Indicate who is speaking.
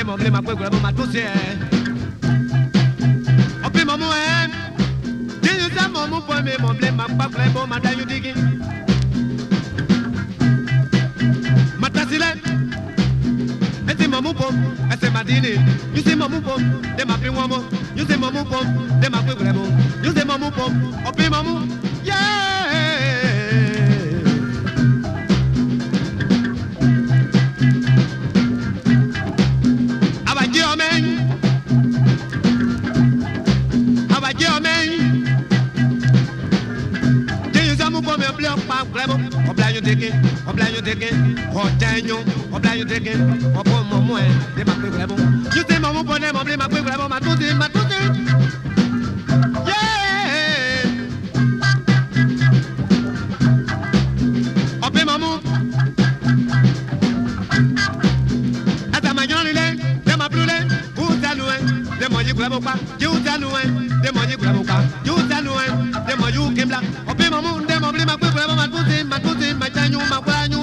Speaker 1: mon blé, ma couille, ma toussé. Opi maman, dis-nous ça, maman, pour aimer mon blé, ma couille, bon, ma taille, digi. Ma tassile, et c'est maman, pour, et c'est ma dîner. You say maman, pour, de ma prime, maman. You say maman, pour, de ma couille, vraiment. You say maman, pour, opi maman, yeah. You say maman pour les mobler ma couille vraiment ma toute yeah. Opé maman Ata magnon lile de ma brûlé ou ta loin de mon y vraiment pas you ta loin de mon y vraiment pas you ta loin de mon you kembla opé maman de mobler ma couille vraiment ma toute ma tanyo ma branyo